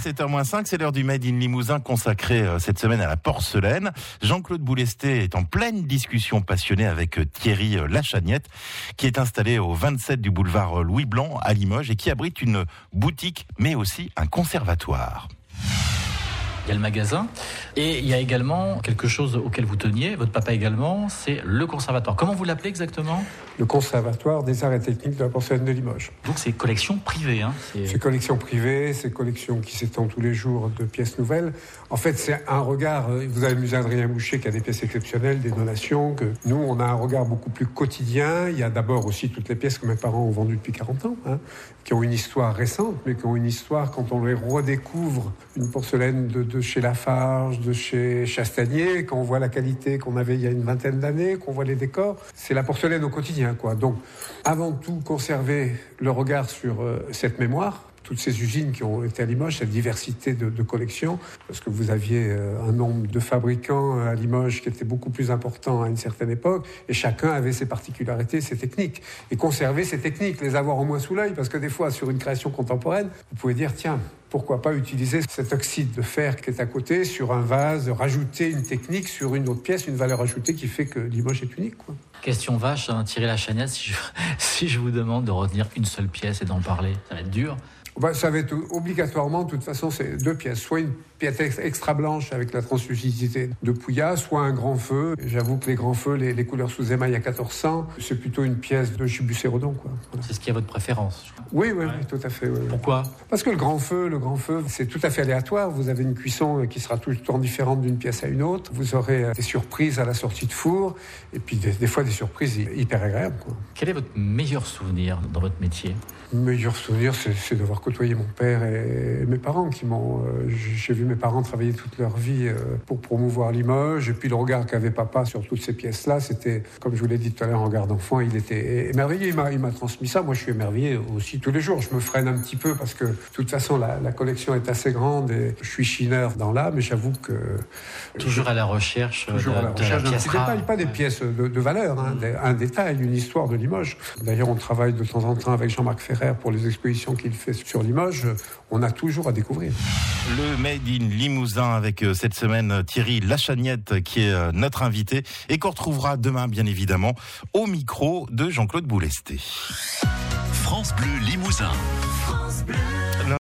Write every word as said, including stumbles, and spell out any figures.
sept heures moins cinq, c'est l'heure du Made in Limousin consacré euh, cette semaine à la porcelaine. Jean-Claude Boulesté est en pleine discussion passionnée avec euh, Thierry euh, Lachagnette, qui est installé au vingt-sept du boulevard euh, Louis Blanc à Limoges et qui abrite une boutique, mais aussi un conservatoire. Il y a le magasin et il y a également quelque chose auquel vous teniez, votre papa également, c'est le conservatoire. Comment vous l'appelez exactement ? Le Conservatoire des Arts et Techniques de la Porcelaine de Limoges. Donc c'est collection privée. Hein, c'est... c'est collection privée, c'est collection qui s'étend tous les jours de pièces nouvelles. En fait, c'est un regard, vous avez musée Adrien Boucher qui a des pièces exceptionnelles, des donations, que nous, on a un regard beaucoup plus quotidien. Il y a d'abord aussi toutes les pièces que mes parents ont vendues depuis quarante ans, hein, qui ont une histoire récente, mais qui ont une histoire quand on les redécouvre, une porcelaine de, de chez Lafarge, de chez Chastanier, quand on voit la qualité qu'on avait il y a une vingtaine d'années, qu'on voit les décors, c'est la porcelaine au quotidien, quoi. Donc, avant tout, conserver le regard sur euh, cette mémoire, toutes ces usines qui ont été à Limoges, cette diversité de, de collections, parce que vous aviez euh, un nombre de fabricants à Limoges qui était beaucoup plus important à une certaine époque, et chacun avait ses particularités, ses techniques. Et conserver ces techniques, les avoir au moins sous l'œil, parce que des fois, sur une création contemporaine, vous pouvez dire, tiens, pourquoi pas utiliser cet oxyde de fer qui est à côté sur un vase, rajouter une technique sur une autre pièce, une valeur ajoutée qui fait que Limoges est unique, quoi. Question vache, hein, Thierry Lachagnette, si je, si je vous demande de retenir une seule pièce et d'en parler, ça va être dur. Ben, ça va être obligatoirement, de toute façon, c'est deux pièces. Soit une pièce extra blanche avec la translucidité de Pouillat, soit un grand feu. J'avoue que les grands feux, les, les couleurs sous émail à quatorze cents, c'est plutôt une pièce de Chibucet-Redon, quoi. Voilà. C'est ce qui est votre préférence, je crois. Oui, oui, ouais. oui, tout à fait. Oui, Pourquoi ? Parce que le grand feu, le grand feu, c'est tout à fait aléatoire. Vous avez une cuisson qui sera tout le temps différente d'une pièce à une autre. Vous aurez des surprises à la sortie de four, et puis des, des fois des surprises hyper agréables, quoi. Quel est votre meilleur souvenir dans votre métier ? Le meilleur souvenir, c'est, c'est d'avoir côtoyé mon père et mes parents qui m'ont... Euh, j'ai vu mes parents travailler toute leur vie euh, pour promouvoir Limoges. Et puis le regard qu'avait papa sur toutes ces pièces-là, c'était, comme je vous l'ai dit tout à l'heure, un regard d'enfant. Il était émerveillé, il m'a, il m'a transmis ça. Moi, je suis émerveillé aussi tous les jours. Je me freine un petit peu parce que, de toute façon, la, la collection est assez grande et je suis chineur dans l'âme. Mais j'avoue que... Toujours à la recherche toujours de, à la recherche de la d'un pièce petit rare. détail, pas des ouais. pièces de, de valeur, hein, mmh. un détail, une histoire de Limoges. D'ailleurs, on travaille de temps en temps avec Jean-Marc Ferrer pour les expositions qu'il fait sur Limoges. On a toujours à découvrir. Le Made in Limousin avec euh, cette semaine Thierry Lachagnette qui est euh, notre invité et qu'on retrouvera demain bien évidemment au micro de Jean-Claude Boulesté. France Bleu Limousin. France Bleu.